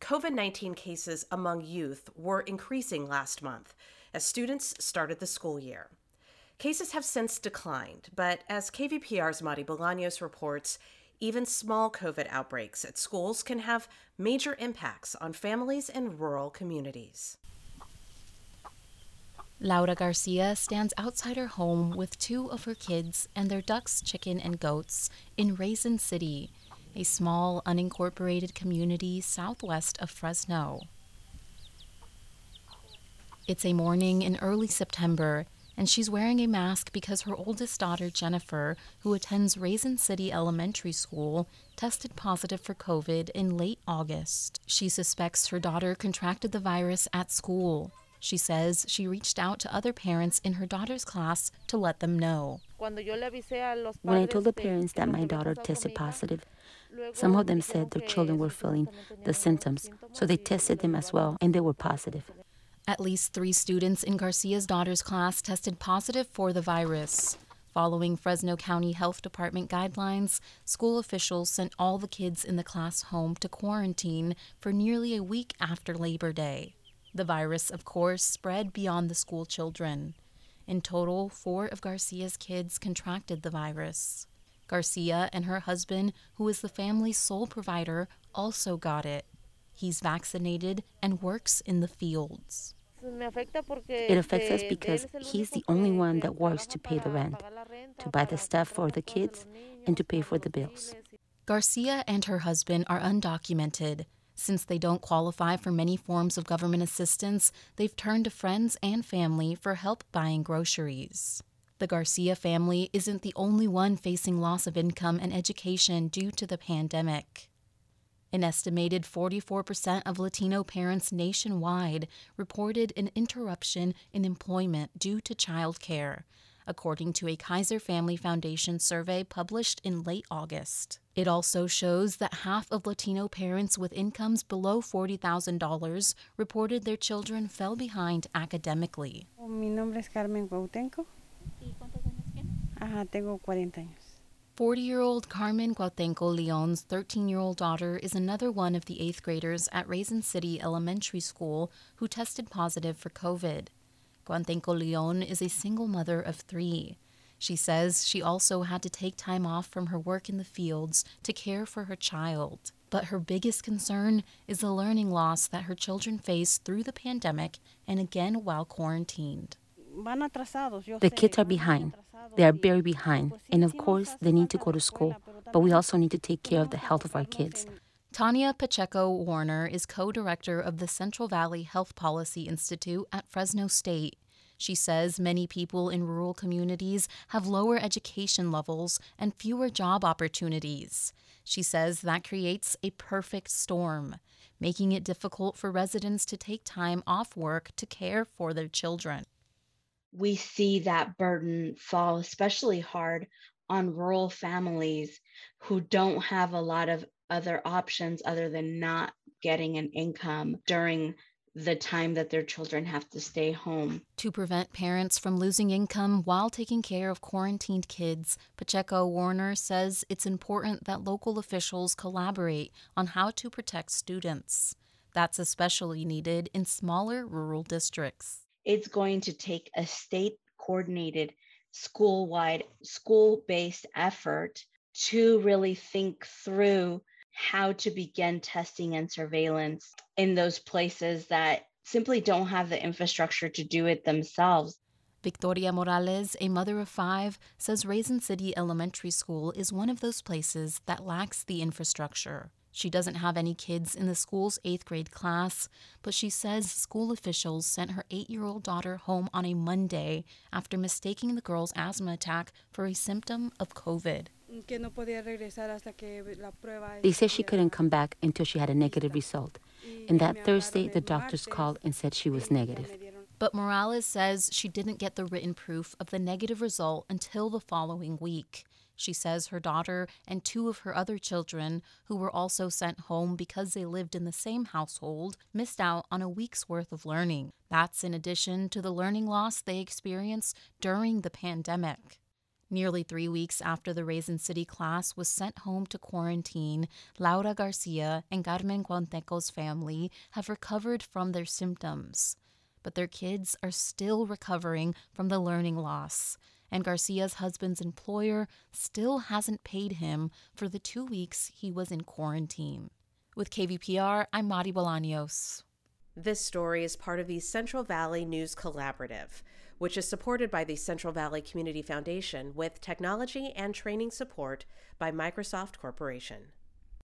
COVID-19 cases among youth were increasing last month as students started the school year. Cases have since declined, but as KVPR's Mari Bolaños reports, even small COVID outbreaks at schools can have major impacts on families in rural communities. Laura Garcia stands outside her home with two of her kids and their ducks, chicken, and goats in Raisin City, a small, unincorporated community southwest of Fresno. It's a morning in early September, and she's wearing a mask because her oldest daughter, Jennifer, who attends Raisin City Elementary School, tested positive for COVID in late August. She suspects her daughter contracted the virus at school. She says she reached out to other parents in her daughter's class to let them know. When I told the parents that my daughter tested positive, some of them said their children were feeling the symptoms, so they tested them as well, and they were positive. At least 3 students in Garcia's daughter's class tested positive for the virus. Following Fresno County Health Department guidelines, school officials sent all the kids in the class home to quarantine for nearly a week after Labor Day. The virus, of course, spread beyond the school children. In total, 4 of Garcia's kids contracted the virus. Garcia and her husband, who is the family's sole provider, also got it. He's vaccinated and works in the fields. It affects us because he's the only one that works to pay the rent, to buy the stuff for the kids, and to pay for the bills. Garcia and her husband are undocumented. Since they don't qualify for many forms of government assistance, they've turned to friends and family for help buying groceries. The Garcia family isn't the only one facing loss of income and education due to the pandemic. An estimated 44% of Latino parents nationwide reported an interruption in employment due to childcare, according to a Kaiser Family Foundation survey published in late August. It also shows that half of Latino parents with incomes below $40,000 reported their children fell behind academically. Mi nombre es Carmen Cuautenco. ¿Y cuántos años tienes? Tengo 40 años. 40-year-old Carmen Cuautenco Leon's 13-year-old daughter is another one of the 8th graders at Raisin City Elementary School who tested positive for COVID. Cuautenco Leon is a single mother of 3. She says she also had to take time off from her work in the fields to care for her child. But her biggest concern is the learning loss that her children face through the pandemic and again while quarantined. The kids are behind. They are very behind. And of course, they need to go to school. But we also need to take care of the health of our kids. Tania Pacheco Warner is co-director of the Central Valley Health Policy Institute at Fresno State. She says many people in rural communities have lower education levels and fewer job opportunities. She says that creates a perfect storm, making it difficult for residents to take time off work to care for their children. We see that burden fall especially hard on rural families who don't have a lot of other options other than not getting an income during the time that their children have to stay home. To prevent parents from losing income while taking care of quarantined kids, Pacheco Warner says it's important that local officials collaborate on how to protect students. That's especially needed in smaller rural districts. It's going to take a state-coordinated, school-wide, school-based effort to really think through how to begin testing and surveillance in those places that simply don't have the infrastructure to do it themselves. Victoria Morales, a mother of 5, says Raisin City Elementary School is one of those places that lacks the infrastructure. She doesn't have any kids in the school's 8th grade class, but she says school officials sent her 8-year-old daughter home on a Monday after mistaking the girl's asthma attack for a symptom of COVID. They said she couldn't come back until she had a negative result. And that Thursday, the doctors called and said she was negative. But Morales says she didn't get the written proof of the negative result until the following week. She says her daughter and 2 of her other children, who were also sent home because they lived in the same household, missed out on a week's worth of learning. That's in addition to the learning loss they experienced during the pandemic. Nearly 3 weeks after the Raisin City class was sent home to quarantine, Laura Garcia and Carmen Guanteco's family have recovered from their symptoms. But their kids are still recovering from the learning loss, and Garcia's husband's employer still hasn't paid him for the 2 weeks he was in quarantine. With KVPR, I'm Mari Bolaños. This story is part of the Central Valley News Collaborative, which is supported by the Central Valley Community Foundation with technology and training support by Microsoft Corporation.